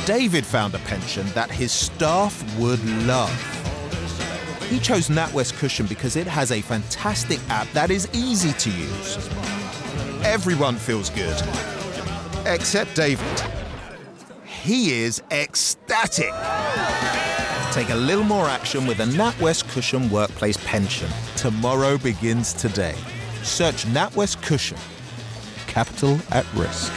David found a pension that his staff would love. He chose NatWest Cushion because it has a fantastic app that is easy to use. Everyone feels good, except David. He is ecstatic. Take a little more action with a NatWest Cushion workplace pension. Tomorrow begins today. Search NatWest Cushion. Capital at risk.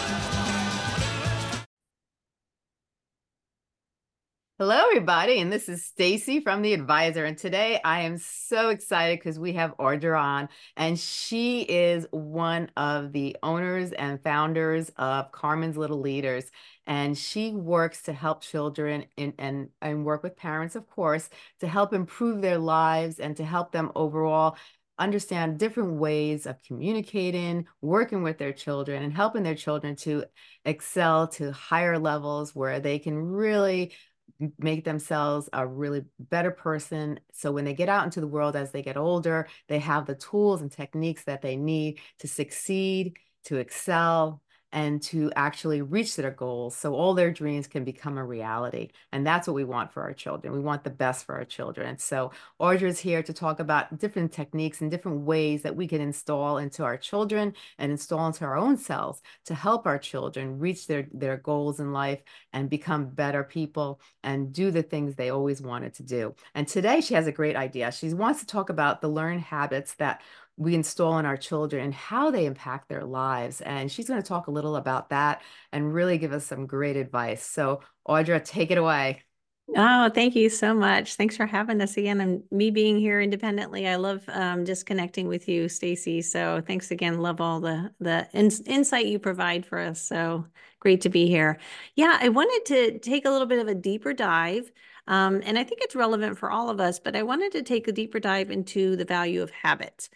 Hello, everybody, and this is Stacy from The Advisor, and today I am so excited because we have Audra on, and she is one of the owners and founders of Carmen's Little Leaders, and she works to help children and work with parents, of course, to help improve their lives and to help them overall understand different ways of communicating, working with their children, and helping their children to excel to higher levels where they can really make themselves a really better person. So when they get out into the world as they get older, they have the tools and techniques that they need to succeed, to excel, and to actually reach their goals so all their dreams can become a reality. And that's what we want for our children. We want the best for our children. And so Audra is here to talk about different techniques and different ways that we can install into our children and install into our own selves to help our children reach their goals in life and become better people and do the things they always wanted to do. And today she has a great idea. She wants to talk about the learned habits that we install in our children and how they impact their lives. And she's going to talk a little about that and really give us some great advice. So Audra, take it away. Oh, thank you so much. Thanks for having us again. And me being here independently, I love just connecting with you, Stacy. So thanks again. Love all the insight you provide for us. So great to be here. Yeah, I wanted to take a little bit of a deeper dive. And I think it's relevant for all of us, but I wanted to take a deeper dive into the value of habits.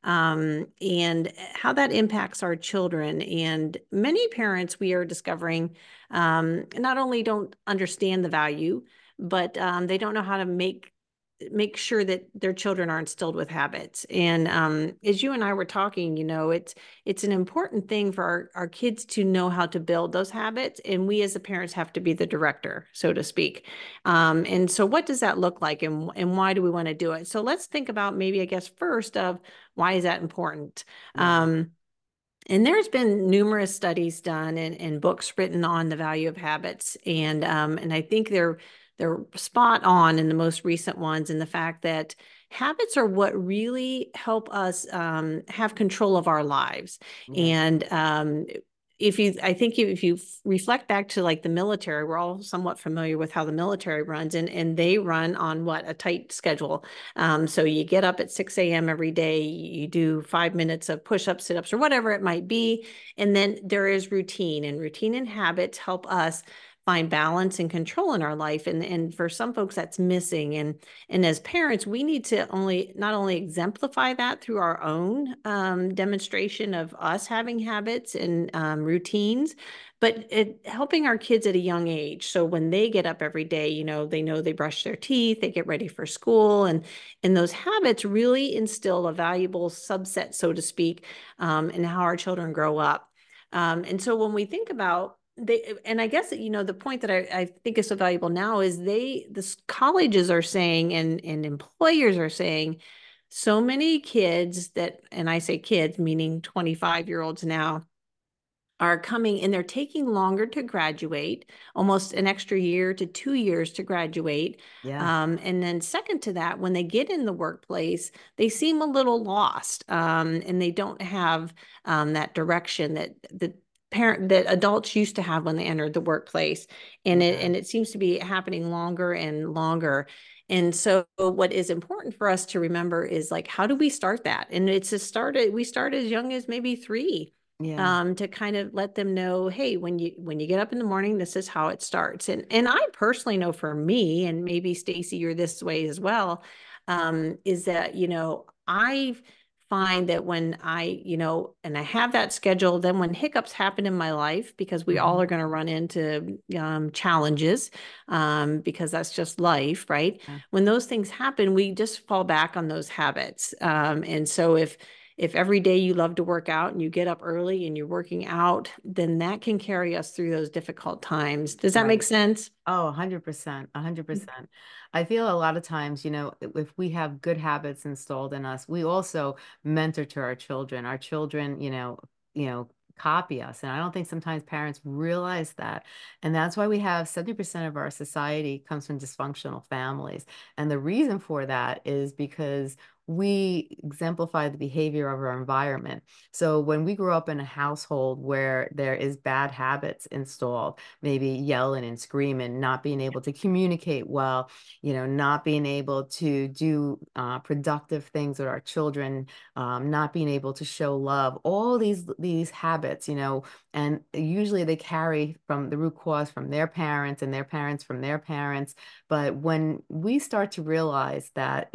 And how that impacts our children. And many parents, we are discovering, not only don't understand the value, but they don't know how to make sure that their children are instilled with habits. And as you and I were talking, it's an important thing for our kids to know how to build those habits. And we as the parents have to be the director, so to speak. And so what does that look like and why do we want to do it? So let's think about maybe, I guess, first of why is that important? And there's been numerous studies done and books written on the value of habits. And I think they're spot on in the most recent ones, in the fact that habits are what really help us have control of our lives. And if you reflect back to like the military, we're all somewhat familiar with how the military runs, and they run on a tight schedule. So you get up at 6 a.m. every day, you do 5 minutes of push-ups, sit-ups, or whatever it might be. And then there is routine, and habits help us find balance and control in our life. And for some folks that's missing. And as parents, we need to not only exemplify that through our own demonstration of us having habits and routines, but helping our kids at a young age. So when they get up every day, they know they brush their teeth, they get ready for school, and those habits really instill a valuable subset, so to speak, in how our children grow up. And so when we think about and I guess, the point that I think is so valuable now is the colleges are saying and employers are saying so many kids and I say kids, meaning 25-year-olds now, are coming and they're taking longer to graduate, almost an extra year to 2 years to graduate. And then second to that, when they get in the workplace, they seem a little lost and they don't have that direction that adults used to have when they entered the workplace. And it seems to be happening longer and longer. And so what is important for us to remember is, like, how do we start that? And we start as young as maybe 3. To kind of let them know, hey, when you get up in the morning, this is how it starts. And I personally know for me, and maybe Stacy, you're this way as well, is that, I find that when I have that schedule, then when hiccups happen in my life, because we all are going to run into challenges, because that's just life, right? When those things happen, we just fall back on those habits. And so if every day you love to work out and you get up early and you're working out, then that can carry us through those difficult times. Does that make Right. sense? Oh, 100%, 100%. I feel a lot of times, if we have good habits installed in us, we also mentor to our children. Our children, copy us. And I don't think sometimes parents realize that. And that's why we have 70% of our society comes from dysfunctional families. And the reason for that is because we exemplify the behavior of our environment. So when we grow up in a household where there is bad habits installed, maybe yelling and screaming, not being able to communicate well, not being able to do productive things with our children, not being able to show love, all these habits, and usually they carry from the root cause from their parents and their parents from their parents. But when we start to realize that,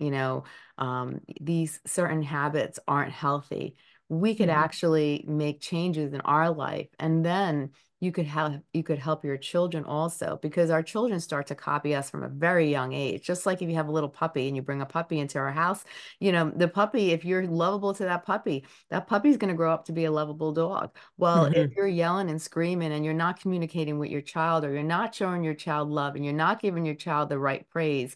these certain habits aren't healthy, we could Mhm. actually make changes in our life. And then you could help your children also, because our children start to copy us from a very young age. Just like if you have a little puppy and you bring a puppy into our house, the puppy, if you're lovable to that puppy's going to grow up to be a lovable dog. Well, if Mhm. you're yelling and screaming and you're not communicating with your child, or you're not showing your child love, and you're not giving your child the right praise,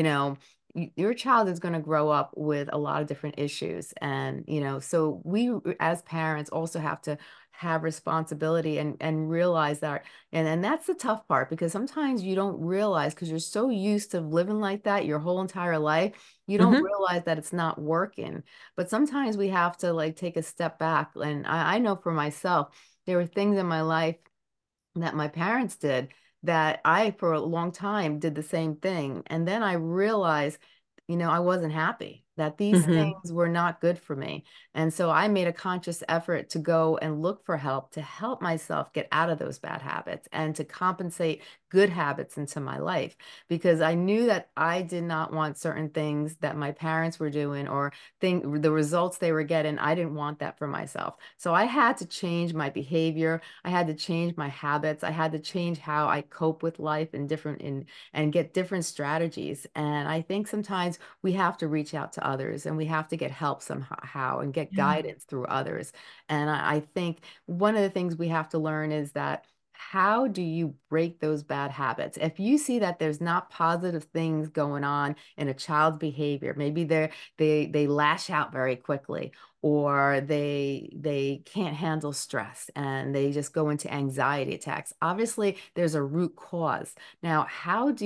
your child is going to grow up with a lot of different issues. And so we as parents also have to have responsibility and realize that. And that's the tough part, because sometimes you don't realize, because you're so used to living like that your whole entire life, you don't Mhm. realize that it's not working. But sometimes we have to like take a step back. And I know for myself, there were things in my life that my parents did that I, for a long time, did the same thing. And then I realized, I wasn't happy, that these Mhm. things were not good for me. And so I made a conscious effort to go and look for help to help myself get out of those bad habits and to compensate good habits into my life, because I knew that I did not want certain things that my parents were doing, or the results they were getting. I didn't want that for myself. So I had to change my behavior. I had to change my habits. I had to change how I cope with life and get different strategies. And I think sometimes we have to reach out to others, and we have to get help somehow and get Yeah. guidance through others. And I think one of the things we have to learn is that, how do you break those bad habits? If you see that there's not positive things going on in a child's behavior, maybe they lash out very quickly, or they can't handle stress and they just go into anxiety attacks. Obviously, there's a root cause. Now, how do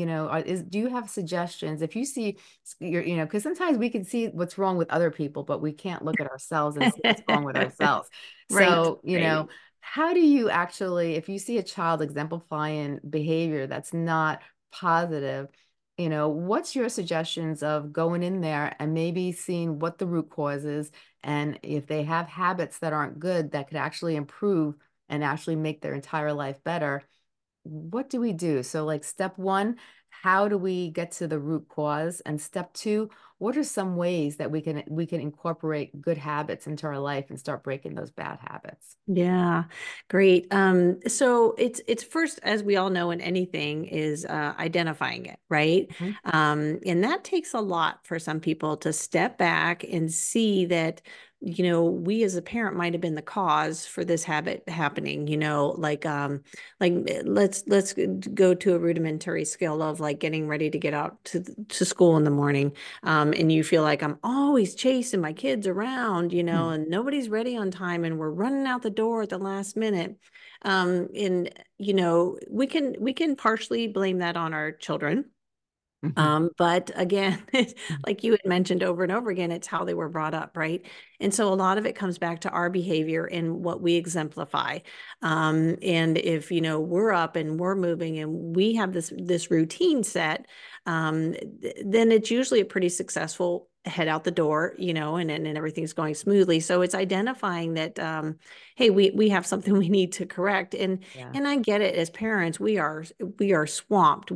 do you have suggestions if you see because sometimes we can see what's wrong with other people, but we can't look at ourselves and see what's wrong with ourselves. Right. So, Right. how do you actually, if you see a child exemplifying behavior that's not positive, what's your suggestions of going in there and maybe seeing what the root cause is, and if they have habits that aren't good that could actually improve and actually make their entire life better, what do we do? So, like, step one, how do we get to the root cause? And step two, what are some ways that we can incorporate good habits into our life and start breaking those bad habits? Yeah, great. So it's first, as we all know in anything, is identifying it, right? Mhm. And that takes a lot for some people to step back and see that, we as a parent might have been the cause for this habit happening, like let's go to a rudimentary skill of like getting ready to get out to school in the morning. And you feel like I'm always chasing my kids around, and nobody's ready on time, and we're running out the door at the last minute. And we can partially blame that on our children. Mhm. But again, like you had mentioned over and over again, it's how they were brought up, right? And so a lot of it comes back to our behavior and what we exemplify. And if we're up and we're moving and we have this routine set, then it's usually a pretty successful head out the door, and everything's going smoothly. So it's identifying that, hey, we have something we need to correct. And Yeah. and I get it. As parents, we are swamped.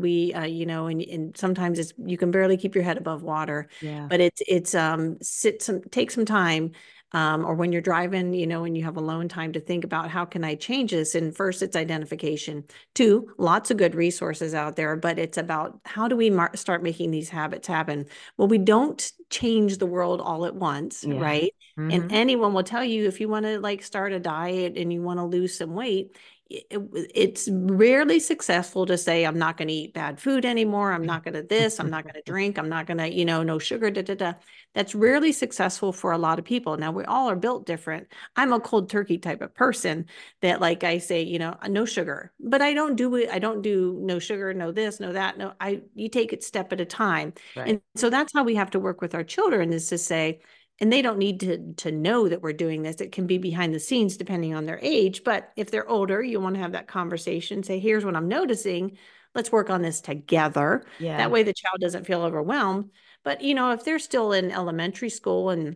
And sometimes you can barely keep your head above water. Yeah. But it's take some time, or when you're driving, and you have alone time to think about how can I change this? And first, it's identification. Two, lots of good resources out there, but it's about how do we start making these habits happen? Well, we don't change the world all at once, right? And anyone will tell you if you want to like start a diet and you want to lose some weight, it's rarely successful to say, I'm not going to eat bad food anymore. I'm not going to this, I'm not going to drink. I'm not going to, no sugar, That's rarely successful for a lot of people. Now we all are built different. I'm a cold turkey type of person that like I say, no sugar, but I don't do it. I don't do no sugar, no this, no that. No, you take it step at a time. Right. And so that's how we have to work with our children, is to say, and they don't need to know that we're doing this. It can be behind the scenes depending on their age. But if they're older, you want to have that conversation, say, here's what I'm noticing. Let's work on this together. Yeah. That way the child doesn't feel overwhelmed. But, if they're still in elementary school and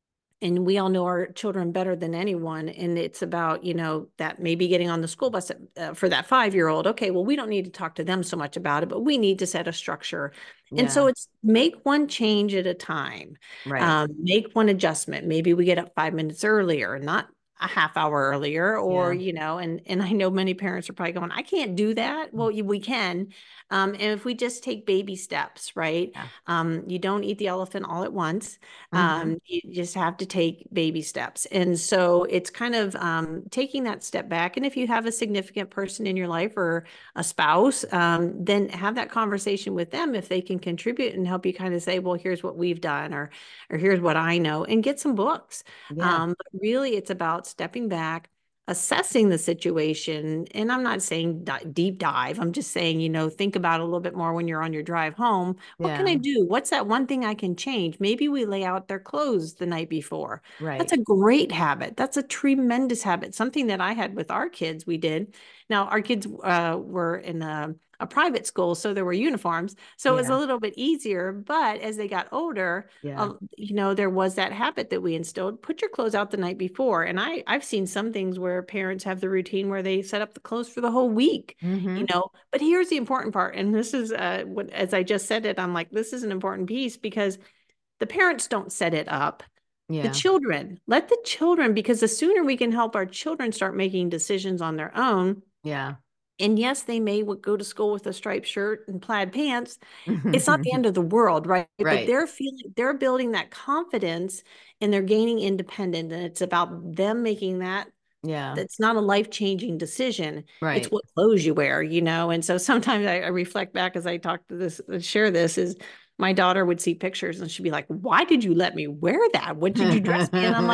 we all know our children better than anyone, and it's about, that maybe getting on the school bus for that 5-year-old. Okay, well, we don't need to talk to them so much about it, but we need to set a structure. Yeah. And so it's make one change at a time. Right. Make one adjustment. Maybe we get up 5 minutes earlier, not a half hour earlier, or, and I know many parents are probably going, I can't do that. Well, we can. And if we just take baby steps, right? Yeah. You don't eat the elephant all at once. You just have to take baby steps. And so it's kind of taking that step back. And if you have a significant person in your life or a spouse, then have that conversation with them if they can contribute and help you kind of say, well, here's what we've done, or here's what I know, and get some books. Yeah. But really it's about stepping back, assessing the situation. And I'm not saying deep dive. I'm just saying, think about it a little bit more when you're on your drive home. What can I do? What's that one thing I can change? Maybe we lay out their clothes the night before. Right. That's a great habit. That's a tremendous habit. Something that I had with our kids, we did. Now, our kids were in a private school, so there were uniforms. So it was a little bit easier. But as they got older, there was that habit that we instilled. Put your clothes out the night before. And I've seen some things where parents have the routine where they set up the clothes for the whole week, But here's the important part. And this is as I just said it, I'm like, this is an important piece, because the parents don't set it up. Yeah. The children, let the children, because the sooner we can help our children start making decisions on their own. Yeah. And yes, they may go to school with a striped shirt and plaid pants. It's not the end of the world, right? But they're building that confidence and they're gaining independence. And it's about them making that. Yeah. That's not a life-changing decision. Right. It's what clothes you wear, And so sometimes I reflect back as I talk to this, share this, is my daughter would see pictures and she'd be like, why did you let me wear that? What did you dress me? And I'm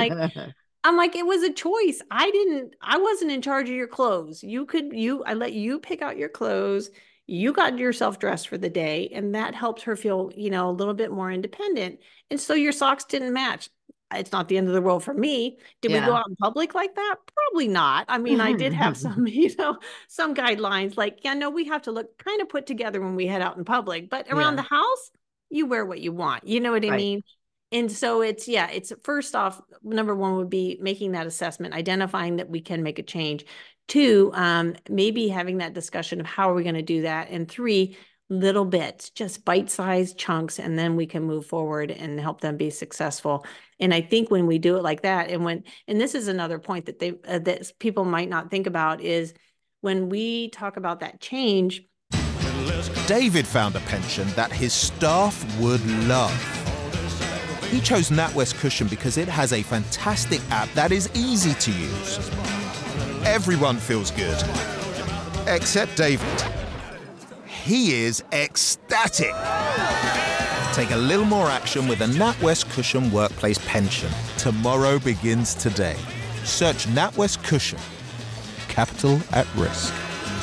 like, it was a choice. I wasn't in charge of your clothes. I let you pick out your clothes. You got yourself dressed for the day. And that helps her feel, a little bit more independent. And so your socks didn't match. It's not the end of the world for me. Did we go out in public like that? Probably not. I mean, I did have some, some guidelines like, we have to look kind of put together when we head out in public, but around the house, you wear what you want. You know what I mean? And so it's first off, number one would be making that assessment, identifying that we can make a change. Two, maybe having that discussion of how are we going to do that? And three, little bits, just bite-sized chunks, and then we can move forward and help them be successful. And I think when we do it like that, and this is another point that that people might not think about, is when we talk about that change. David found a pension that his staff would love. He chose NatWest Cushion because it has a fantastic app that is easy to use. Everyone feels good, except David. He is ecstatic. Take a little more action with a NatWest Cushion Workplace Pension. Tomorrow begins today. Search NatWest Cushion. Capital at risk.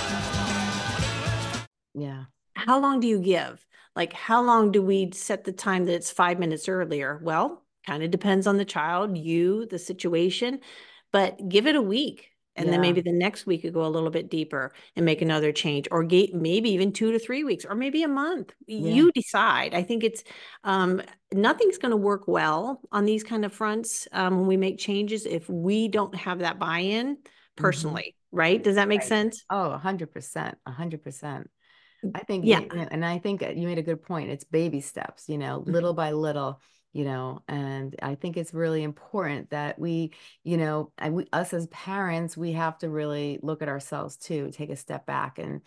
Yeah. How long do you give? Like, how long do we set the time that it's 5 minutes earlier? Well, kind of depends on the child, the situation, but give it a week. And then maybe the next week you go a little bit deeper and make another change, or maybe even 2 to 3 weeks, or maybe a month. You decide. I think it's nothing's going to work well on these kind of fronts when we make changes if we don't have that buy-in personally, right? Does that make sense? Oh, 100%, 100%. I think, and I think you made a good point. It's baby steps, little by little, and I think it's really important that we, us as parents, we have to really look at ourselves too, take a step back and,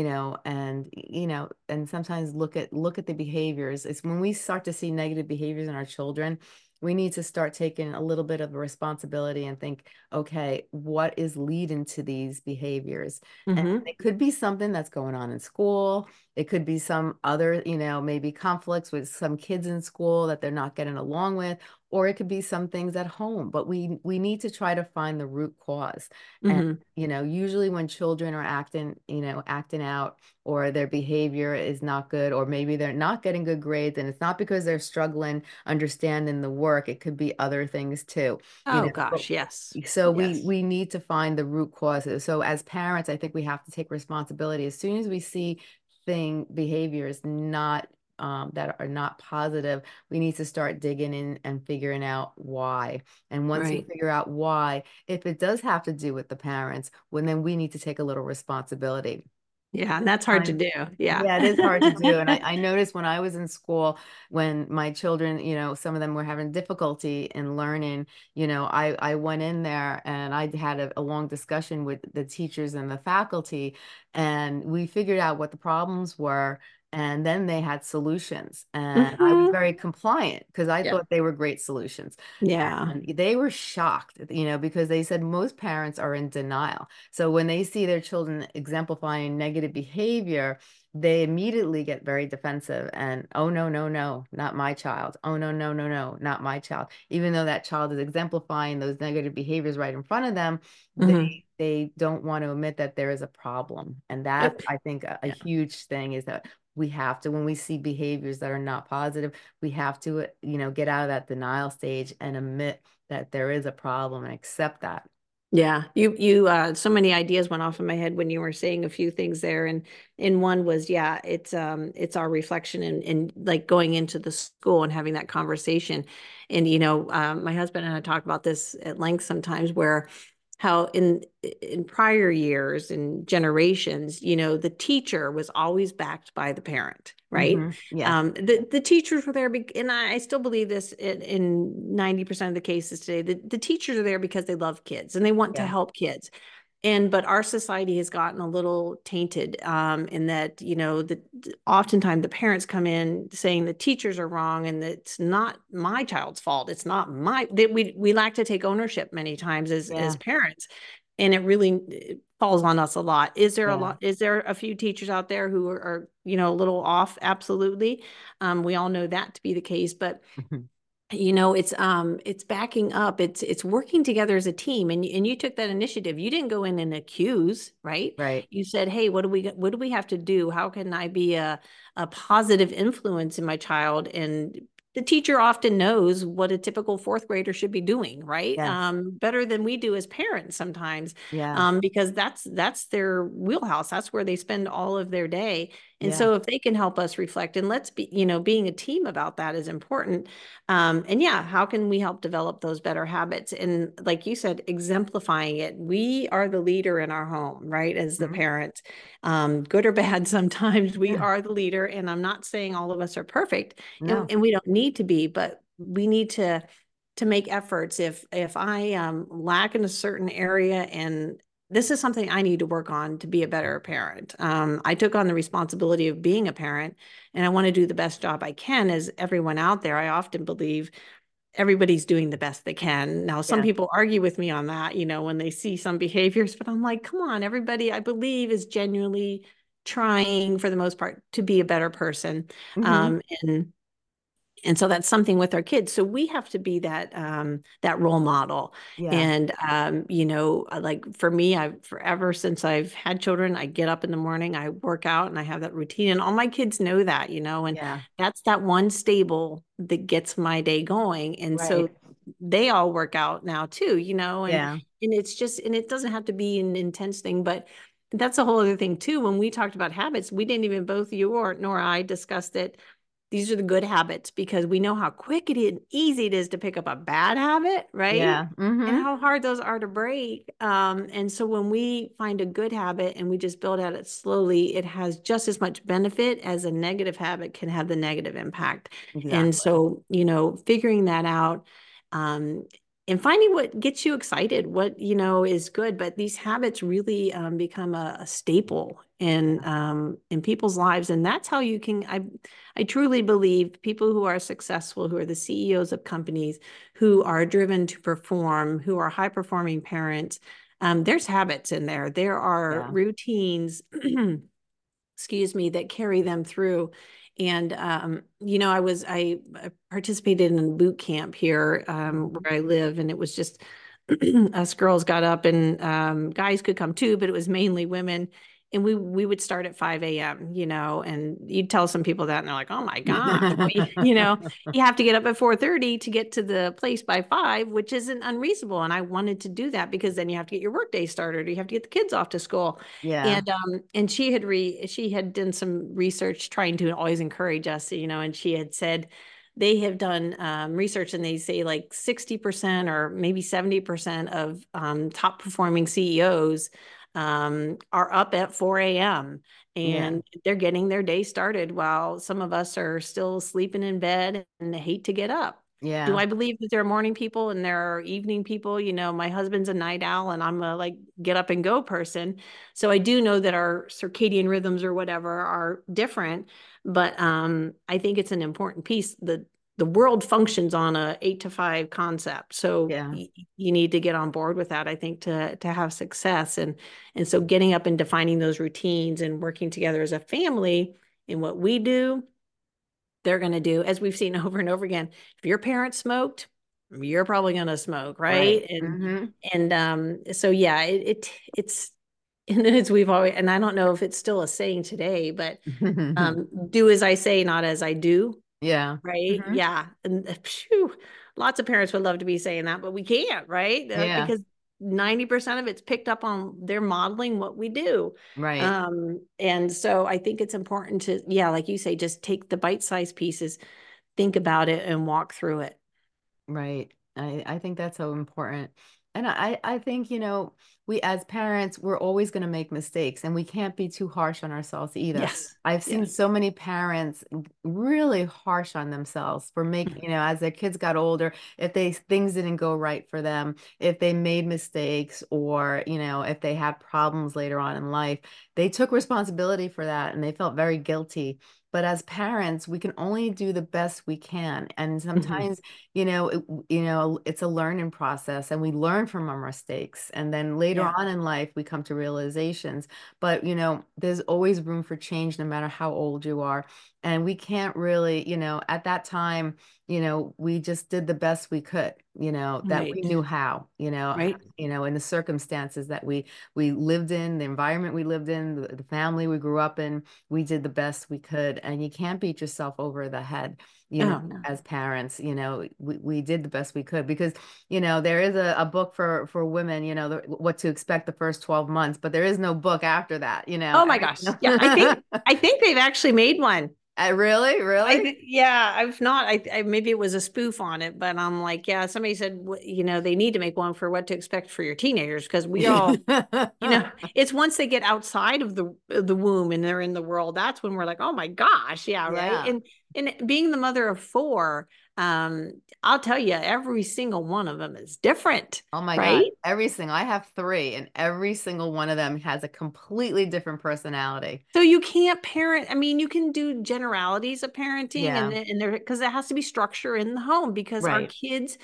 and sometimes look at the behaviors. It's when we start to see negative behaviors in our children, we need to start taking a little bit of a responsibility and think, okay, what is leading to these behaviors? And Mm-hmm. it could be something that's going on in school. It could be some other, maybe conflicts with some kids in school that they're not getting along with, or it could be some things at home. But we need to try to find the root cause. And Mm-hmm. usually when children are acting out, or their behavior is not good, or maybe they're not getting good grades, and it's not because they're struggling understanding the work. It could be other things too. Oh But gosh, yes. so we Yes. we need to find the root causes. So as parents, I think we have to take responsibility. As soon as we see behaviors not that are not positive, we need to start digging in and figuring out why. And once we Right. figure out why, if it does have to do with the parents, well, then we need to take a little responsibility. Yeah, and that's hard to Time. do. Yeah. Yeah, it is hard to do. And I noticed when I was in school, when my children, some of them were having difficulty in learning, I went in there and I had a long discussion with the teachers and the faculty, and we figured out what the problems were. And then they had solutions. And I was Hmm. very compliant because I Yeah. thought they were great solutions. Yeah. And they were shocked, because they said most parents are in denial. So when they see their children exemplifying negative behavior, they immediately get very defensive and, oh, no, no, no, not my child. Oh, no, no, no, no, not my child. Even though that child is exemplifying those negative behaviors right in front of them, Hmm. they don't want to admit that there is a problem. And that's, Yep. I think, a Yeah. huge thing is that we have to, when we see behaviors that are not positive, we have to, get out of that denial stage and admit that there is a problem and accept that. Yeah, so many ideas went off in my head when you were saying a few things there, and one was, yeah, it's our reflection and like going into the school and having that conversation, and my husband and I talk about this at length sometimes, where how in prior years and generations, the teacher was always backed by the parent, right? Yes. The teachers were there, and I still believe this in 90% of the cases today. The teachers are there because they love kids and they want to Yeah. help kids. But our society has gotten a little tainted in that, oftentimes the parents come in saying the teachers are wrong and that it's not my child's fault. It's not that we lack to take ownership many times as Yeah. parents. And it falls on us a lot. Yeah. Is there a few teachers out there who are a little off? Absolutely. We all know that to be the case, but it's backing up, it's working together as a team, and you took that initiative. You didn't go in and accuse, right? Right. You said, hey, what do we have to do? How can I be a positive influence in my child? And the teacher often knows what a typical fourth grader should be doing, right? Yes. Better than we do as parents sometimes, Yeah. because that's their wheelhouse. That's where they spend all of their day. And Yeah. so if they can help us reflect, and let's be, being a team about that is important. And yeah, how can we help develop those better habits? And like you said, exemplifying it. We are the leader in our home, right? As the parents, good or bad, sometimes we Yeah. are the leader. And I'm not saying all of us are perfect, No. and we don't need to be, but we need to make efforts. If I lack in a certain area, and this is something I need to work on to be a better parent. I took on the responsibility of being a parent, and I want to do the best job I can. As everyone out there, I often believe everybody's doing the best they can. Now, some Yeah. people argue with me on that, when they see some behaviors, but I'm like, come on, everybody, I believe, is genuinely trying for the most part to be a better person. Hmm. And so that's something with our kids. So we have to be that role model. Yeah. And like for me, I've forever since I've had children, I get up in the morning, I work out, and I have that routine. And all my kids know that, and Yeah. that's that one stable that gets my day going. And so Right. they all work out now too, Yeah. and it's just, and it doesn't have to be an intense thing, but that's a whole other thing too. When we talked about habits, we didn't even, both you or nor I discussed it, these are the good habits, because we know how quick it is, easy it is to pick up a bad habit, right? Yeah. And how hard those are to break. And so when we find a good habit and we just build at it slowly, it has just as much benefit as a negative habit can have the negative impact. And Exactly. so, figuring that out, and finding what gets you excited, what, is good. But these habits really become a staple in people's lives. And that's how you can, I truly believe people who are successful, who are the CEOs of companies, who are driven to perform, who are high performing parents, there's habits in there. There are routines, excuse me, that carry them through. And, I participated in a boot camp here where I live, and it was just us girls got up, and guys could come too, but it was mainly women. And we would start at 5 a.m., and you'd tell some people that and they're like, oh my God, you have to get up at 4:30 to get to the place by 5, which isn't unreasonable. And I wanted to do that because then you have to get your workday started, or you have to get the kids off to school. Yeah. And she had done some research trying to always encourage us, and she had said they have done research, and they say like 60% or maybe 70% of top performing CEOs are up at 4 a.m. and they're getting their day started, while some of us are still sleeping in bed and hate to get up. Yeah. Do I believe that there are morning people and there are evening people? My husband's a night owl and I'm a like get up and go person. So I do know that our circadian rhythms or whatever are different, but I think it's an important piece. The world functions on a 8 to 5 concept. So you need to get on board with that, I think, to have success. And so getting up and defining those routines and working together as a family in what we do, they're going to do, as we've seen over and over again. If your parents smoked, you're probably going to smoke, right? And so yeah, it's and as we've always, and I don't know if it's still a saying today, but do as I say, not as I do. Yeah. Right. Yeah. And lots of parents would love to be saying that, but we can't, right? Because 90% of it's picked up on they're modeling what we do. Right. And so I think it's important to, like you say, just take the bite-sized pieces, think about it, and walk through it. Right. I think that's so important. And I think, we as parents, we're always going to make mistakes, and we can't be too harsh on ourselves either. Yes. I've seen so many parents really harsh on themselves for making, as their kids got older, if things didn't go right for them, if they made mistakes, or, if they had problems later on in life, they took responsibility for that and they felt very guilty. But as parents, we can only do the best we can. And sometimes, it's a learning process, and we learn from our mistakes. And then later on in life, we come to realizations. But, there's always room for change, no matter how old you are. And we can't really, at that time, we just did the best we could, that we knew how, in the circumstances that we lived in, the environment we lived in, the family we grew up in, we did the best we could. And you can't beat yourself over the head, as parents. We did the best we could, because, there is a book for women, what to expect the first 12 months, but there is no book after that, Oh my gosh. Yeah. I think they've actually made one. Really? I've not. I maybe it was a spoof on it, but I'm like, somebody said, they need to make one for what to expect for your teenagers, because we all, it's once they get outside of the womb and they're in the world, that's when we're like, oh my gosh, right. And being the mother of 4, I'll tell you, every single one of them is different. Oh my God. Every single, I have 3, and every single one of them has a completely different personality. So you can't parent. I mean, you can do generalities of parenting, and there, because there has to be structure in the home, because our kids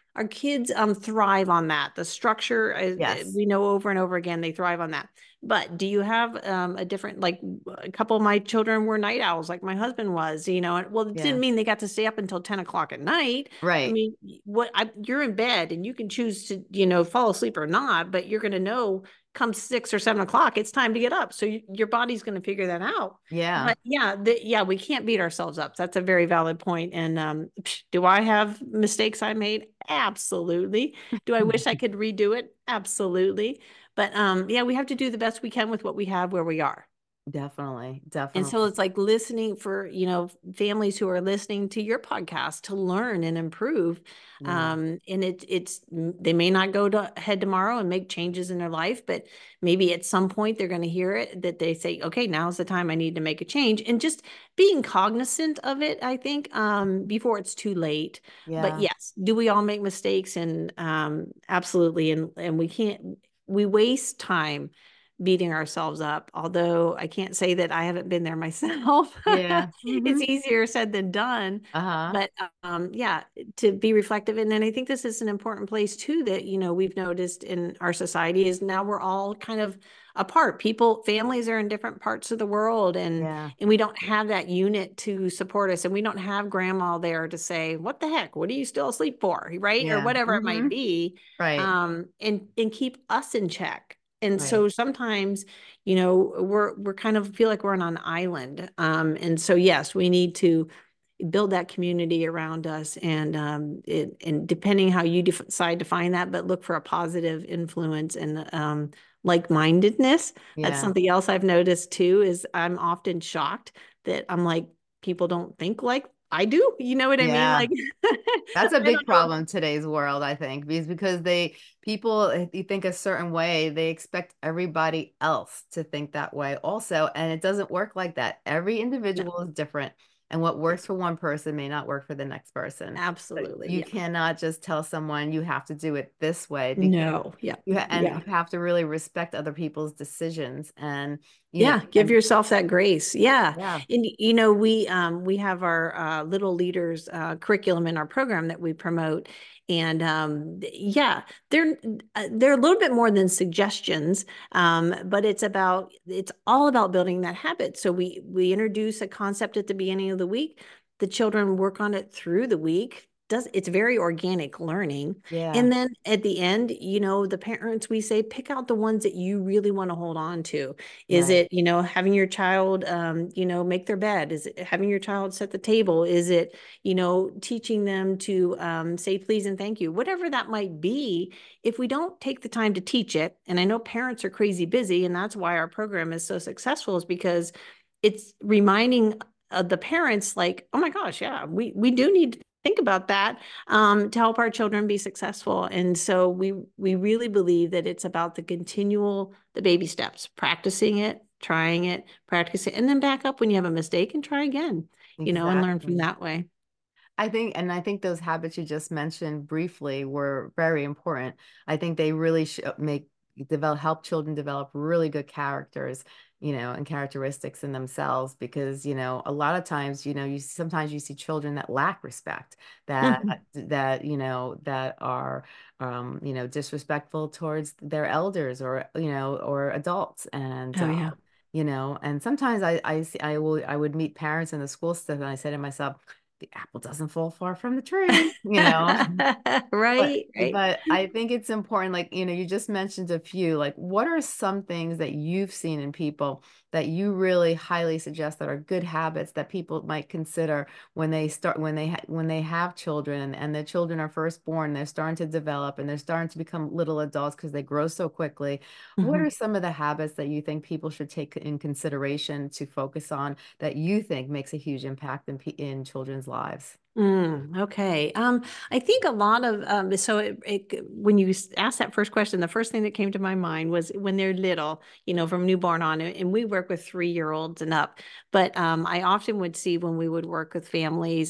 thrive on that. The structure, we know over and over again, they thrive on that. But do you have a different, like a couple of my children were night owls, like my husband was, it didn't mean they got to stay up until 10 o'clock at night. Right. I mean, you're in bed and you can choose to, fall asleep or not, but you're going to know come 6 or 7 o'clock, it's time to get up. So your body's going to figure that out. Yeah. But we can't beat ourselves up. That's a very valid point. And do I have mistakes I made? Absolutely. Do I wish I could redo it? Absolutely. But we have to do the best we can with what we have where we are. Definitely, And so definitely. it's like listening for, families who are listening to your podcast to learn and improve. Yeah. And they may not go to ahead tomorrow and make changes in their life, but maybe at some point they're going to hear it that they say, okay, now's the time I need to make a change. And just being cognizant of it, I think, before it's too late. But Yeah. yes, do we all make mistakes? And absolutely. And we waste time beating ourselves up. Although I can't say that I haven't been there myself. Yeah. It's easier said than done. Uh-huh. But yeah, to be reflective. And then I think this is an important place too that, we've noticed in our society is now we're all kind of apart. Families are in different parts of the world, and Yeah. we don't have that unit to support us, and we don't have grandma there to say, what the heck, what are you still asleep for? Right. Or Yeah. whatever it might be. Right. And keep us in check. And Right. so sometimes, we're kind of feel like we're on an island. And so yes, we need to build that community around us, and depending how you decide to find that, but look for a positive influence and like-mindedness. That's Yeah. something else I've noticed too, is I'm often shocked that I'm like, people don't think like I do. You know what I mean? Yeah. Like, That's a I big don't know. problem in today's world, I think, because people, if you think a certain way, they expect everybody else to think that way also. And it doesn't work like that. Every No, individual is different. And what yeah, works for one person may not work for the next person. So absolutely. you Yeah. cannot just tell someone you have to do it this way because No. Yeah. and Yeah. you have to really respect other people's decisions and, Yeah, give and yourself that grace. Yeah. yeah, And we have our little leaders curriculum in our program that we promote. And yeah, they're a little bit more than suggestions, but it's all about building that habit. So we introduce a concept at the beginning of the week. The children work on it through the week. It's very organic learning. yeah, And then at the end, the parents, we say, pick out the ones that you really want to hold on to. Is right. it, having your child, make their bed? Is it having your child set the table? Is it, teaching them to say please and thank you? Whatever that might be, if we don't take the time to teach it, and I know parents are crazy busy, and that's why our program is so successful, is because it's reminding the parents, like, oh my gosh, yeah, we do need to think about that, to help our children be successful. And so we really believe that it's about the baby steps, practicing it, trying it, practice it, and then back up when you have a mistake and try again, and learn from Exactly. that way. I think those habits you just mentioned briefly were very important. I think they really help children develop really good characters, and characteristics in themselves because, a lot of times, sometimes you see children that lack respect, Mhm. that are, disrespectful towards their elders or adults. And, Oh yeah. and sometimes I would meet parents in the school stuff and I say to myself, the apple doesn't fall far from the tree. But Right, right. but I think it's important, like, you just mentioned a few, like what are some things that you've seen in people that you really highly suggest that are good habits that people might consider when they have children and the children are first born, they're starting to develop and they're starting to become little adults because they grow so quickly. What Mhm. are some of the habits that you think people should take in consideration to focus on that you think makes a huge impact in children's lives? Okay. I think a lot of so when you asked that first question, the first thing that came to my mind was when they're little, from newborn on, and we work with 3-year-olds and up. But I often would see when we would work with families,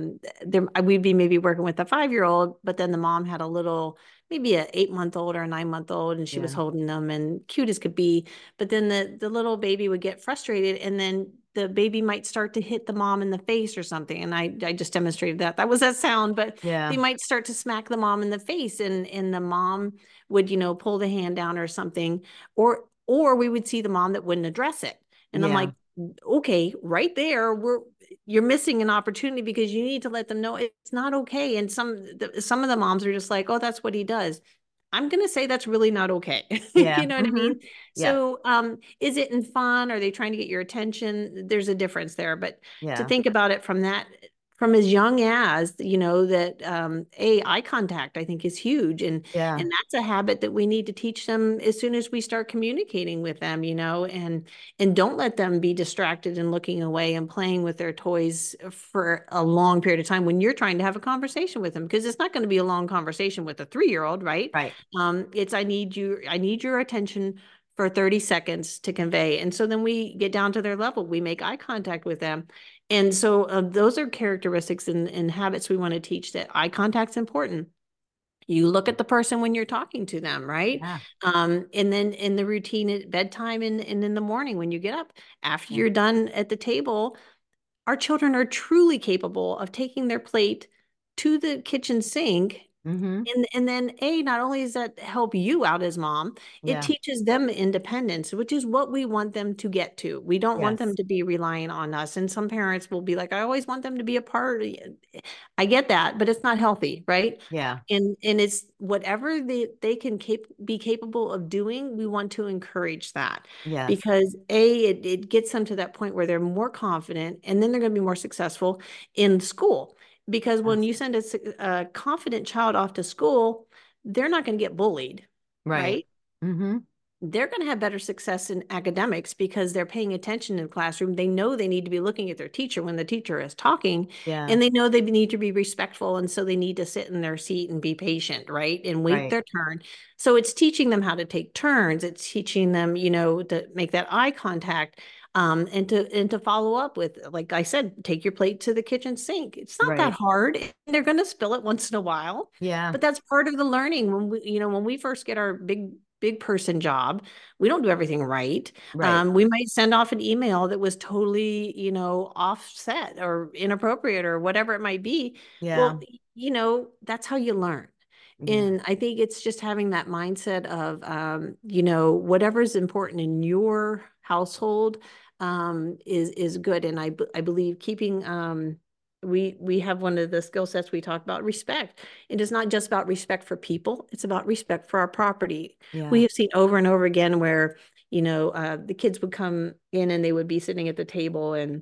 we'd be maybe working with a 5-year-old, but then the mom had a little, maybe a 8-month-old or a 9-month-old, and she was Yeah. holding them and cute as could be. But then the little baby would get frustrated, and then the baby might start to hit the mom in the face or something. And I just demonstrated that. That was that sound, but they Yeah. might start to smack the mom in the face, and the mom would, pull the hand down or something. Or we would see the mom that wouldn't address it. And I'm Yeah. like, okay, right there, you're missing an opportunity because you need to let them know it's not okay. And some of the moms are just like, oh, that's what he does. I'm going to say that's really not okay. Yeah. You know what I mean? Yeah. So, is it in fun? Are they trying to get your attention? There's a difference there, but to Yeah. think about it from as young as, that eye contact, I think, is huge. Yeah. And that's a habit that we need to teach them as soon as we start communicating with them, and don't let them be distracted and looking away and playing with their toys for a long period of time when you're trying to have a conversation with them, because it's not going to be a long conversation with a 3-year-old, right? Right. It's I need your attention for 30 seconds to convey. And so then we get down to their level, we make eye contact with them. And so those are characteristics and habits we want to teach, that eye contact's important. You look at the person when you're talking to them, right? Yeah. And then in the routine at bedtime and in the morning when you get up, after Yeah. you're done at the table, our children are truly capable of taking their plate to the kitchen sink. Mm-hmm. And then not only does that help you out as mom, it Yeah. teaches them independence, which is what we want them to get to. We don't want them Yes. to be relying on us. And some parents will be like, I always want them to be a part. I get that, but it's not healthy, right? Yeah. And it's whatever they can be capable of doing, we want to encourage that, Yes. because it gets them to that point where they're more confident, and then they're going to be more successful in school. Because when Yes. you send a confident child off to school, they're not going to get bullied, Right. right? Mm-hmm. They're going to have better success in academics because they're paying attention in the classroom. They know they need to be looking at their teacher when the teacher is talking, Yeah. and they know they need to be respectful. And so they need to sit in their seat and be patient, right? And wait Right. their turn. So it's teaching them how to take turns. It's teaching them, to make that eye contact. And to follow up with, like I said, take your plate to the kitchen sink. It's not that Right. hard. They're going to spill it once in a while, Yeah. but that's part of the learning. When we first get our big person job, we don't do everything right. Right. We might send off an email that was totally, offset or inappropriate or whatever it might be. Yeah. Well, that's how you learn. Yeah. And I think it's just having that mindset of, whatever's important in your household is good. And I believe keeping, we have one of the skill sets we talk about, respect. It is not just about respect for people, it's about respect for our property. We Yeah. have seen over and over again where, the kids would come in and they would be sitting at the table, and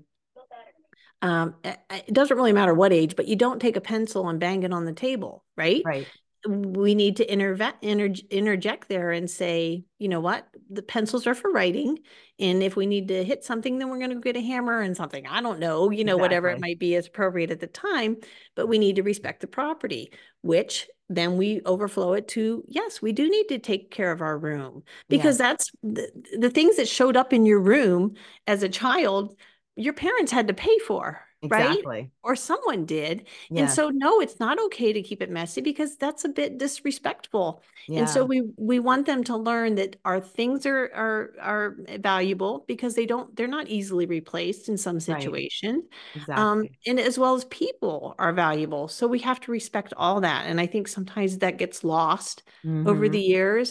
it doesn't really matter what age, but you don't take a pencil and bang it on the table, right? Right. We need to interject there and say, you know what, the pencils are for writing. And if we need to hit something, then we're going to get a hammer and something. I don't know, whatever it Exactly. might be is appropriate at the time, but we need to respect the property, which then we overflow it to, yes, we do need to take care of our room, because Yes. that's the things that showed up in your room as a child, your parents had to pay for, right? Exactly. Or someone did. And Yes. so, no, it's not okay to keep it messy, because that's a bit disrespectful. And so Yeah. we want them to learn that our things are valuable, because they're not easily replaced in some Right. situation. Exactly. And as well as people are valuable. So we have to respect all that. And I think sometimes that gets lost over Mm-hmm. the years.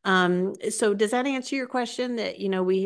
So does that answer your question, that,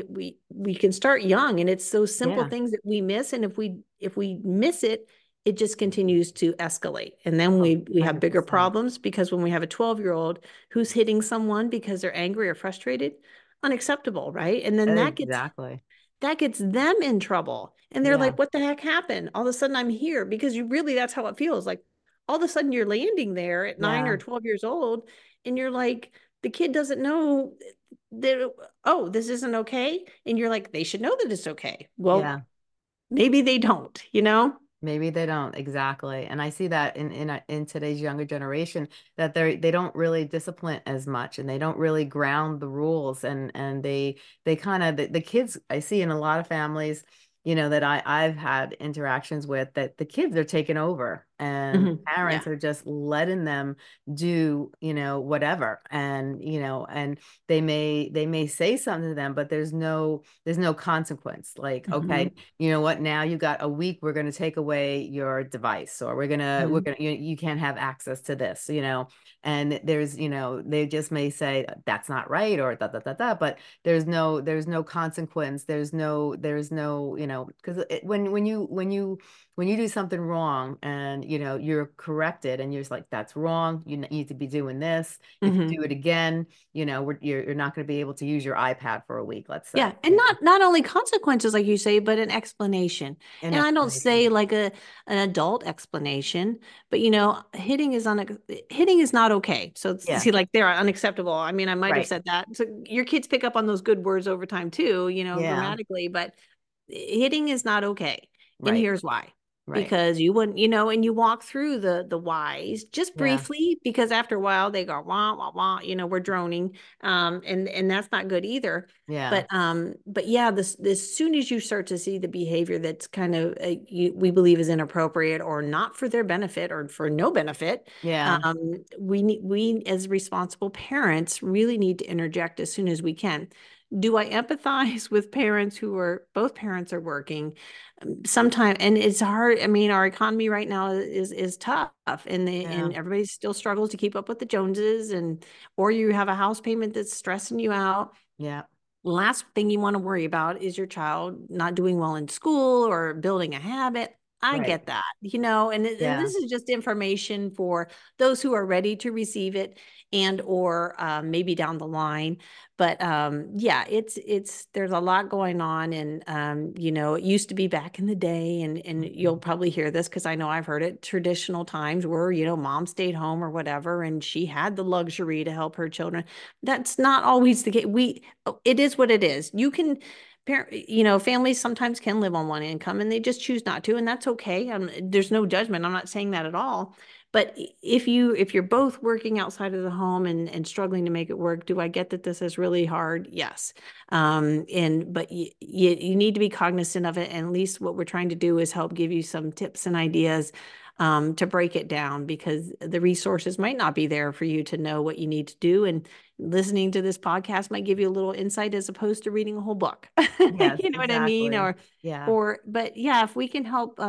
we can start young, and it's those simple Yeah. things that we miss. And if we miss it, it just continues to escalate. And then Oh, we have bigger 100%. problems, because when we have a 12-year-old who's hitting someone because they're angry or frustrated, unacceptable, right? And then Exactly. that gets them in trouble. And they're Yeah. like, what the heck happened? All of a sudden I'm here, because that's how it feels. Like all of a sudden you're landing there at 9 or Yeah. 12 years old, and you're like, the kid doesn't know that, oh, this isn't okay. And you're like, they should know that it's okay. Well, Yeah. maybe they don't. Maybe they don't. Exactly. And I see that in today's younger generation, that they don't really discipline as much, and they don't really ground the rules, and they kind of the kids, I see in a lot of families, that I've had interactions with, that the kids are taking over, and Mhm. Yeah. parents are just letting them do, whatever. And they may say something to them, but there's no consequence. Like, Mhm. okay, you know what, now you got a week, we're going to take away your device, or we're going Mhm. to you can't have access to this, and there's, they just may say that's not right, or da da da da, but there's no consequence, there's no because when you do something wrong, and you know, you're corrected and you're just like, that's wrong. You need to be doing this. If you Mhm. do it again, you know, you're not going to be able to use your iPad for a week, let's Yeah, say, and not only consequences like you say, but an explanation. an And I don't say explanation. like an adult explanation, but you know, hitting is not okay. So Yeah, see, like they're unacceptable. I mean, I might have right. said that. So your kids pick up on those good words over time too, you know, Yeah, grammatically, but hitting is not okay. And right, here's why. right. Because you wouldn't, you know, and you walk through the whys just Yeah, briefly, because after a while they go wah wah wah, you know, we're droning. And that's not good either. yeah, But yeah, this as soon as you start to see the behavior that's kind of we believe is inappropriate or not for their benefit or for no benefit, yeah, we as responsible parents really need to interject as soon as we can. Do I empathize with parents who are both parents are working? Sometimes, and it's hard. I mean, our economy right now is tough, yeah, and everybody still struggles to keep up with the Joneses, and or you have a house payment that's stressing you out. yeah, Last thing you want to worry about is your child not doing well in school or building a habit. I right. get that, you know, and Yeah, this is just information for those who are ready to receive it and or maybe down the line. But yeah, it's there's a lot going on, and you know, it used to be back in the day, and you'll mhm, probably hear this because I know I've heard it. Traditional times where you know mom stayed home or whatever, and she had the luxury to help her children. That's not always the case. It is what it is. You can you know, families sometimes can live on one income and they just choose not to, and that's okay. There's no judgment. I'm not saying that at all. But if you're both working outside of the home and struggling to make it work, do I get that this is really hard? Yes. And but you need to be cognizant of it. And at least what we're trying to do is help give you some tips and ideas to break it down, because the resources might not be there for you to know what you need to do. And listening to this podcast might give you a little insight as opposed to reading a whole book. yes, You know what I mean? exactly. Yeah, But yeah, if we can help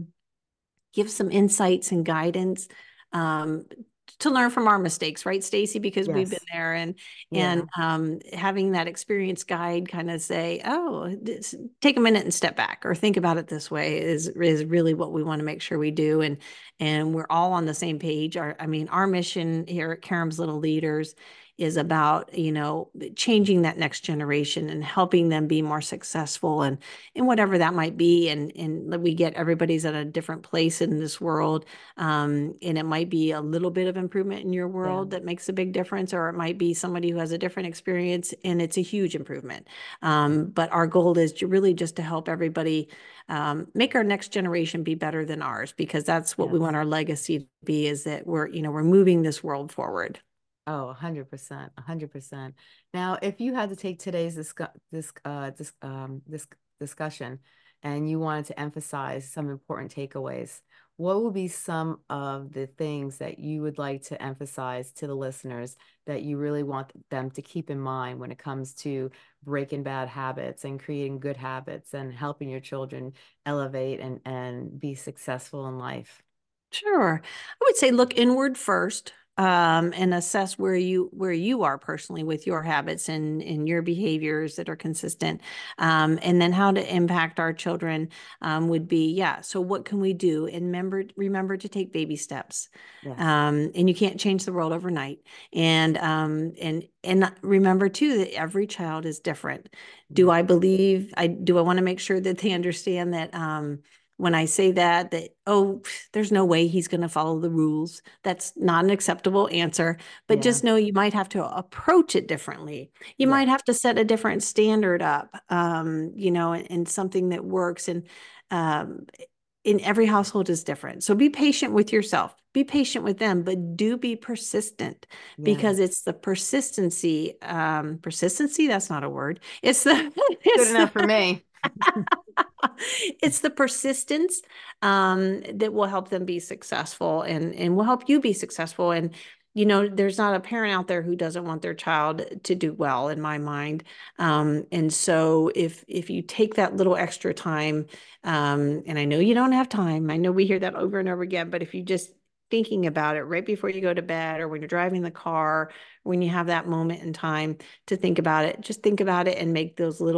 give some insights and guidance um, to learn from our mistakes, right, Stacy? Because we've been yes, there, and yeah, having that experience guide kind of say, oh, take a minute and step back, or think about it this way is really what we want to make sure we do, and we're all on the same page. I mean, our mission here at Karam's Little Leaders is about, you know, changing that next generation and helping them be more successful and whatever that might be. And we get everybody's at a different place in this world. And it might be a little bit of improvement in your yeah, world that makes a big difference, or it might be somebody who has a different experience and it's a huge improvement. But our goal is to really just to help everybody make our next generation be better than ours, because that's what we yes. want our legacy to be, is that we're, you know, we're moving this world forward. Oh, 100%, 100%. Now, if you had to take today's this discussion and you wanted to emphasize some important takeaways, what would be some of the things that you would like to emphasize to the listeners that you really want them to keep in mind when it comes to breaking bad habits and creating good habits and helping your children elevate and be successful in life? Sure. I would say look inward first, and assess where you are personally with your habits and your behaviors that are consistent. And then how to impact our children would be, yeah. So what can we do? And remember to take baby steps. Yes. And you can't change the world overnight. And remember too that every child is different. Yeah. Do I want to make sure that they understand that when I say that, oh, there's no way he's going to follow the rules. That's not an acceptable answer. But Yeah. just know you might have to approach it differently. You Yeah. might have to set a different standard up, you know, and something that works. And um, in every household is different. So be patient with yourself. Be patient with them, but do be persistent, Yeah. because it's the persistency. Persistency, that's not a word. It's the Good it's enough for the me. it's the persistence that will help them be successful, and will help you be successful. And you know, there's not a parent out there who doesn't want their child to do well, in my mind. And so if you take that little extra time, and I know you don't have time, I know we hear that over and over again, but if you just thinking about it right before you go to bed, or when you're driving the car, when you have that moment in time to think about it, just think about it and make those little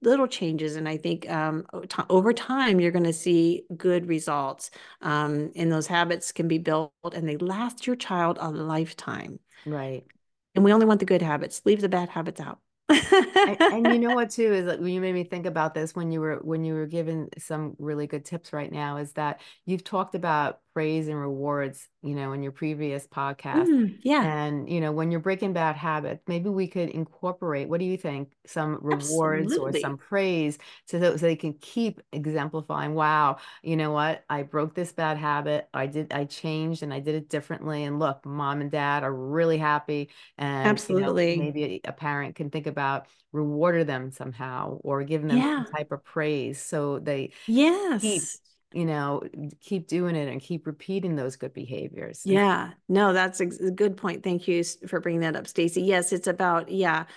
little changes. And I think over time, you're going to see good results. And those habits can be built and they last your child a lifetime. Right. And we only want the good habits. Leave the bad habits out. And you know what too is that you made me think about this when you were giving some really good tips right now is that you've talked about praise and rewards, in your previous podcast. Yeah, And, when you're breaking bad habits, maybe we could incorporate, what do you think, some rewards or some absolutely. praise so they can keep exemplifying, wow, you know what? I broke this bad habit. I changed and I did it differently. And look, mom and dad are really happy. And, Absolutely. maybe a parent can think about rewarding them somehow or giving them some Yeah. type of praise so they keep, Yes. you know, keep doing it and keep repeating those good behaviors. And Yeah, no, that's a good point. Thank you for bringing that up, Stacy. Yes, it's about,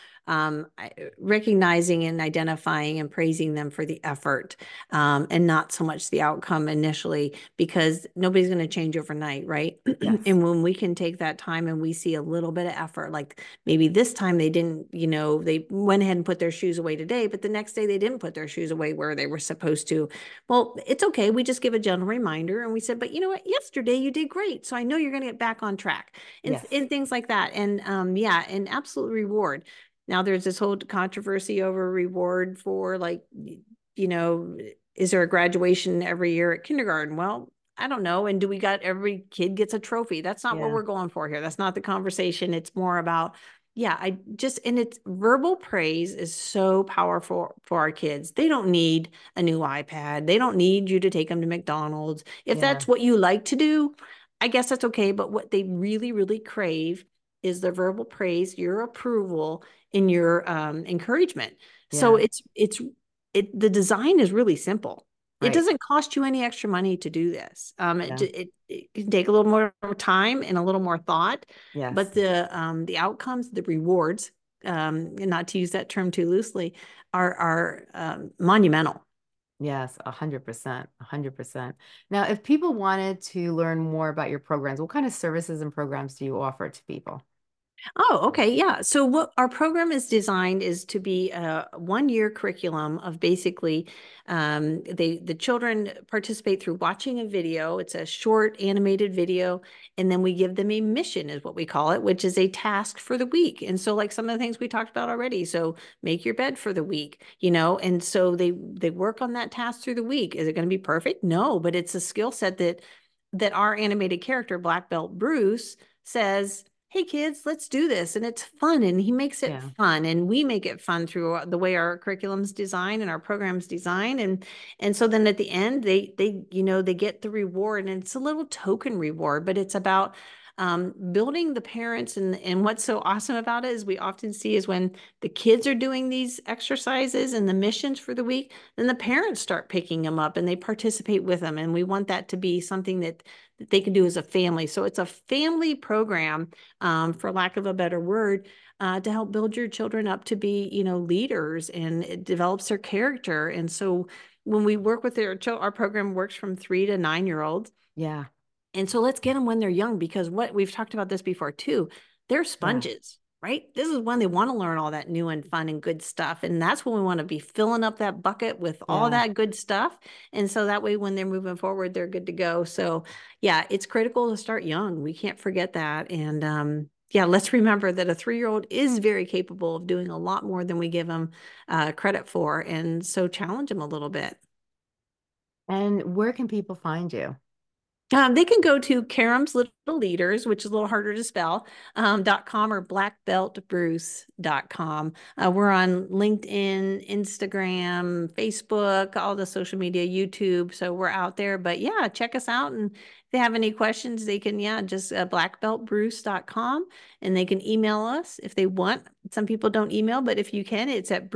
recognizing and identifying and praising them for the effort, and not so much the outcome initially, because nobody's going to change overnight, right? yes, And when we can take that time and we see a little bit of effort, like maybe this time they didn't, they went ahead and put their shoes away today, but the next day they didn't put their shoes away where they were supposed to. Well, it's okay. We just give a gentle reminder and we said, but you know what? Yesterday you did great. So I know you're going to get back on track yes, and things like that. And yeah, an absolute reward. Now there's this whole controversy over reward for like, you know, is there a graduation every year at kindergarten? Well, I don't know. And do we got every kid gets a trophy? That's not what yeah, we're going for here. That's not the conversation. It's more about, yeah, and it's verbal praise is so powerful for our kids. They don't need a new iPad. They don't need you to take them to McDonald's. If yeah, that's what you like to do, I guess that's okay. But what they really, really crave is the verbal praise, your approval, and your encouragement. So yeah, the design is really simple. It right, doesn't cost you any extra money to do this. yeah, It can take a little more time and a little more thought, but yes. the outcomes, the rewards, and not to use that term too loosely, are monumental. Yes, 100%, 100%. Now, if people wanted to learn more about your programs, what kind of services and programs do you offer to people? Oh, okay. Yeah. So what our program is designed is to be a 1 year curriculum of basically the children participate through watching a video. It's a short animated video, and then we give them a mission, is what we call it, which is a task for the week. And so like some of the things we talked about already. So make your bed for the week, and so they work on that task through the week. Is it going to be perfect? No, but it's a skill set that our animated character, Black Belt Bruce, says, hey kids, let's do this. And it's fun. And he makes it Yeah, fun. And we make it fun through the way our curriculum's designed and our program's designed. And so then at the end, they get the reward, and it's a little token reward, but it's about building the parents. And what's so awesome about it is we often see is when the kids are doing these exercises and the missions for the week, then the parents start picking them up and they participate with them. And we want that to be something that they can do as a family. So it's a family program, for lack of a better word, to help build your children up to be, leaders, and it develops their character. And so when we work with our program works from 3 to 9 year olds. yeah, And so let's get them when they're young, because what we've talked about this before too, they're yeah, sponges, right? This is when they want to learn all that new and fun and good stuff. And that's when we want to be filling up that bucket with all yeah. that good stuff. And so that way, when they're moving forward, they're good to go. So yeah, it's critical to start young. We can't forget that. And yeah, let's remember that a 3 year old is very capable of doing a lot more than we give them credit for. And so challenge them a little bit. And where can people find you? They can go to Karam's Little Leaders, which is a little harder to spell, .com, or blackbeltbruce.com. We're on LinkedIn, Instagram, Facebook, all the social media, YouTube. So we're out there. But yeah, check us out. And if they have any questions, they can, just blackbeltbruce.com, and they can email us if they want. Some people don't email, but if you can, it's at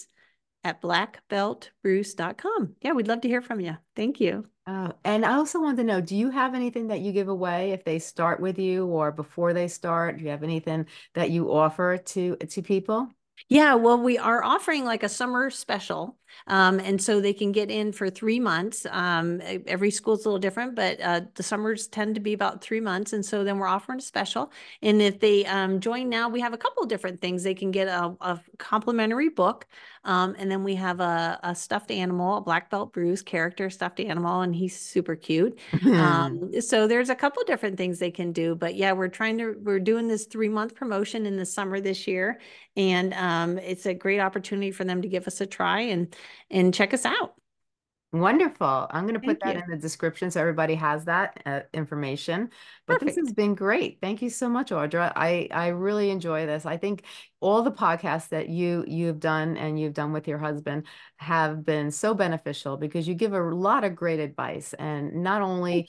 bruce@blackbeltbruce.com. Yeah, we'd love to hear from you. Thank you. And I also want to know, do you have anything that you give away if they start with you or before they start? Do you have anything that you offer to people? Yeah, well, we are offering like a summer special. And so they can get in for 3 months. Every school's a little different, but the summers tend to be about 3 months. And so then we're offering a special. And if they join now, we have a couple of different things. They can get a complimentary book. And then we have a stuffed animal, a black belt Bruce character stuffed animal, and he's super cute. So there's a couple of different things they can do. But yeah, we're doing this 3-month promotion in the summer this year. And it's a great opportunity for them to give us a try and check us out. Wonderful. I'm going to put Thank that you. in the description so everybody has that information. But this has Perfect. been great. Thank you so much, Audra. I really enjoy this. I think all the podcasts that you've done and you've done with your husband have been so beneficial because you give a lot of great advice. And not only,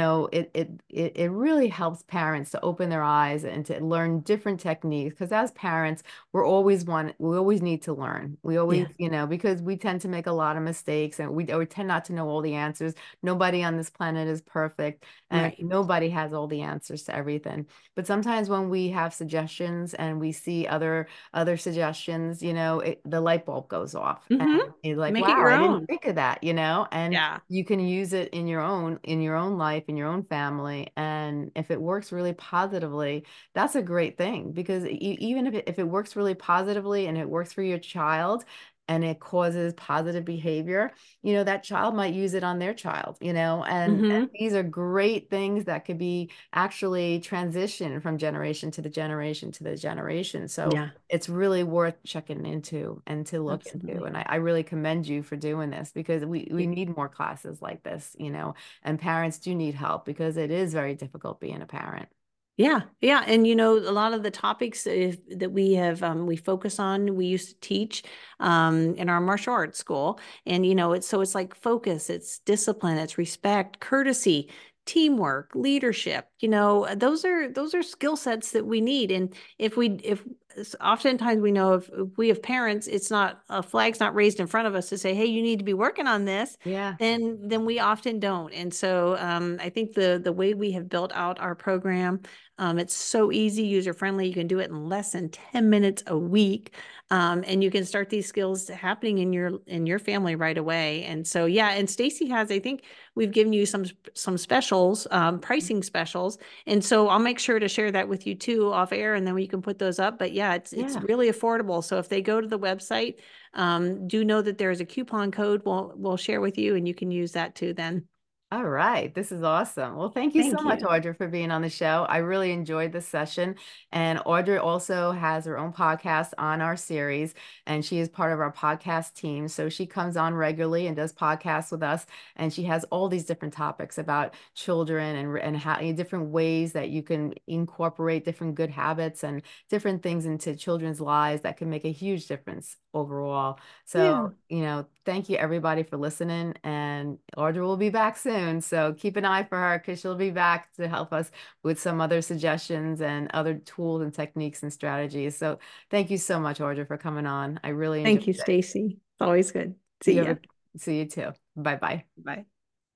it really helps parents to open their eyes and to learn different techniques. Because as parents, we always need to learn. We always, Yeah. because we tend to make a lot of mistakes and we tend not to know all the answers. Nobody on this planet is perfect and Right. nobody has all the answers to everything. But sometimes when we have suggestions and we see other suggestions, the light bulb goes off and you're like, Make it wow, your I didn't own. think of that, and Yeah. you can use it in your own life, in your own family. And if it works really positively, that's a great thing because even if it works really positively and it works for your child and it causes positive behavior, that child might use it on their child, and these are great things that could be actually transitioned from generation to the generation to the generation. So Yeah. it's really worth checking into and to look into. Absolutely. And I really commend you for doing this because we Yeah. need more classes like this, and parents do need help because it is very difficult being a parent. Yeah, yeah, and a lot of the topics that we have we focus on, we used to teach in our martial arts school, and it's like focus, it's discipline, it's respect, courtesy, teamwork, leadership. Those are skill sets that we need, and if oftentimes we know if we have parents, it's not a flag's not raised in front of us to say, hey, you need to be working on this. Yeah. Then we often don't, and so I think the way we have built out our program. It's so easy, user friendly. You can do it in less than 10 minutes a week. And you can start these skills happening in your family right away. And so, yeah, and Stacy has, I think we've given you some specials, pricing specials. And so I'll make sure to share that with you too off air, and then we can put those up. But yeah, it's Yeah. really affordable. So if they go to the website, do know that there's a coupon code we'll share with you, and you can use that too then. All right. This is awesome. Well, thank you so Thank much, you. Audra, for being on the show. I really enjoyed this session. And Audra also has her own podcast on our series, and she is part of our podcast team. So she comes on regularly and does podcasts with us. And she has all these different topics about children and how different ways that you can incorporate different good habits and different things into children's lives that can make a huge difference overall. Yeah. So, thank you everybody for listening. And Audra will be back soon. So keep an eye for her because she'll be back to help us with some other suggestions and other tools and techniques and strategies. So thank you so much, Audra, for coming on. I really enjoyed Thank you, it. Stacy. It's always good. You See have ya. a, see you too. Bye bye. Bye.